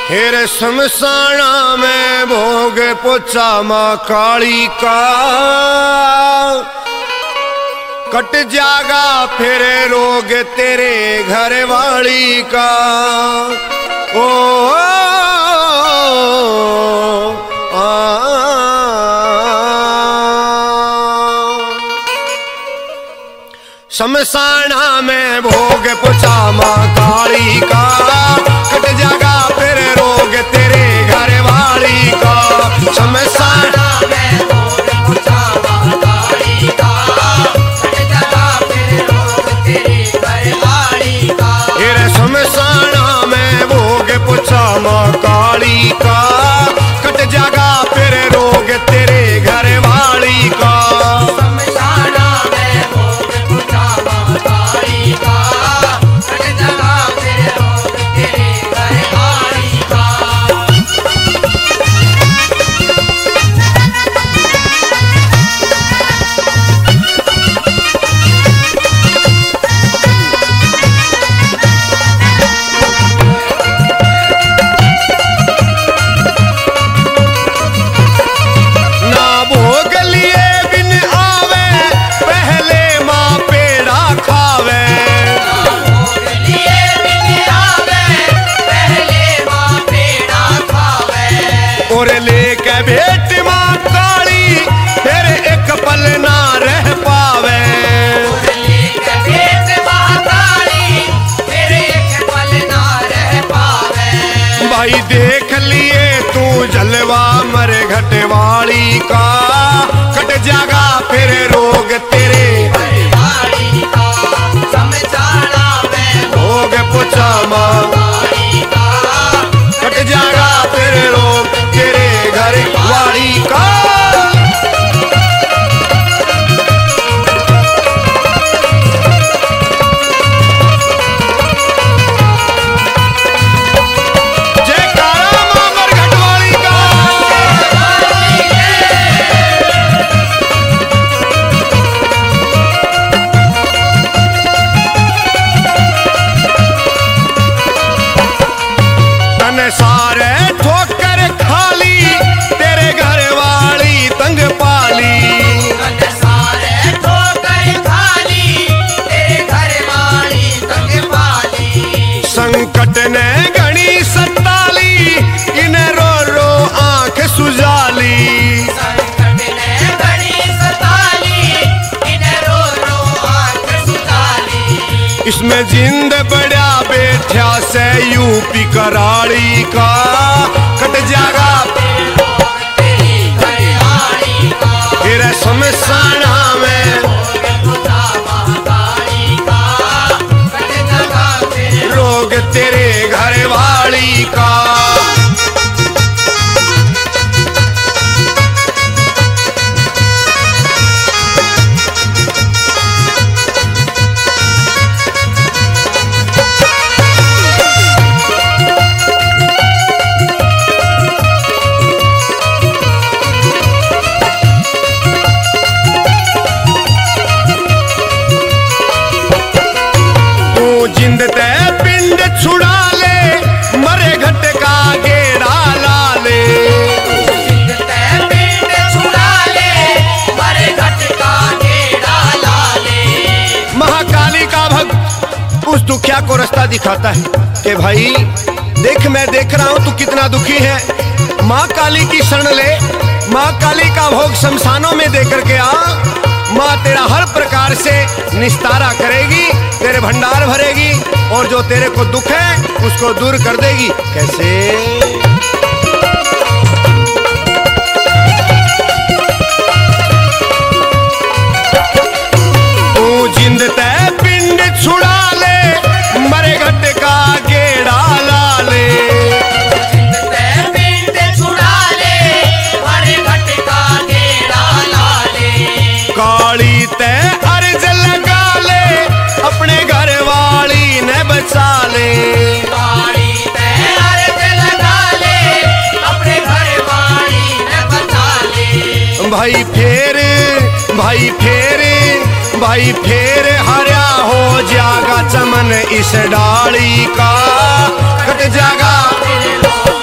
हेरे शमशाना में भोग पोचा माँ काली का, कट जागा फिर रोग तेरे घर वाली का। ओ शमशाना में भोग पोचा माँ काली का, कट जागा फिर रोग तेरे घर वाली का। शमशाना में भोग पोचा माँ काली का, कट जागा फिर रोग तेरे घर वाली का। शमशाना में भोग पोचा माँ काली का, कट जागा फिर रोग तेरे घर वाली का। और लेके भेंट माँ काली फिर एक पल ना रह पावे। और लेके भेंट माँ काली फिर एक पल ना रह पावे। भाई देख लिए तू जलवा मर घट वाली का, कट जागा फिर रोग तेरे वाली का। शमशाना में भोग पोचा माँ काली का, कट जागा फिर रोग तेरे घर वाली का। जयकारा मां मरघट वाली का। तन सारे ठोकर खाली तेरे घर वाली तंग पाली। तन सारे ठोकर खाली तेरे घर वाली तंग पाली। संकट ने घनी सताली इन्हें रो रो आंख सुजाली। संकट ने घनी सताली इन्हें रो रो आंख सुजाली। इसमें जिंद बड़ा बैठा से यूपी कराड़ी का, कट जागा फिर शमशाना में रोग तेरे घर वाली का। जिंद ते पिंड छुड़ा ले मरे घट का गेड़ा ला ले। जिंद ते पिंड छुड़ा ले मरे घट का गेड़ा ला ले। महाकाली का भक्त उस दुखिया को रास्ता दिखाता है कि भाई देख मैं देख रहा हूं तू कितना दुखी है, माँ काली की शरण ले। माँ काली का भोग शमशानों में दे करके आ, माँ तेरा हर प्रकार से निस्तारा करेगी, तेरे भंडार भरेगी और जो तेरे को दुख है उसको दूर कर देगी। कैसे? तू जिंद ते पिंड छुड़ा ले मरे घट का गेड़ा ला ले। जिंद ते पिंड छुड़ा ले मरे घट का गेड़ा ला ले। काली ते अर्ज लगा ले अपने घर वाली ने बचा ले। काली ते अर्ज लगा ले अपने घर वाली ने बचा ले। भाई फेर भाई फेर हरा हो जागा चमन इस डाली का, कट जागा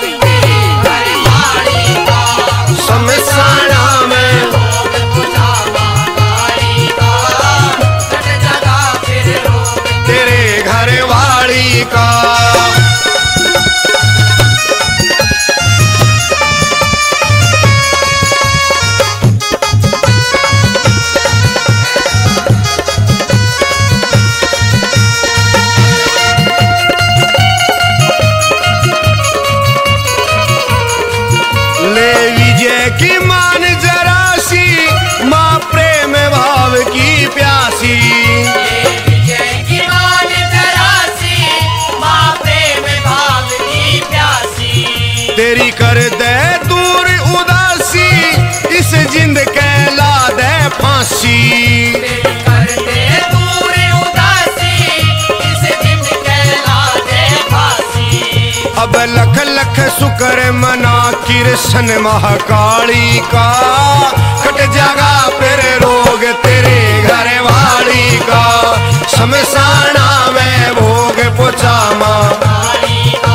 तेरी कर दे दूर उदासी, इस जिंद के ला दे फांसी। तेरी कर दे दूर उदासी, इस जिंद के ला दे फांसी। अब लख लख शुक्र मना कृष्ण महाकाली का, कट जागा फिर रोग तेरे घर वाली का। शमशाना में भोग पोचा माँ काली का,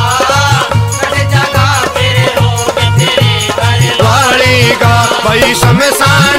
कट जागा फिर रोग तेरे घर वाली का। भाई शमशान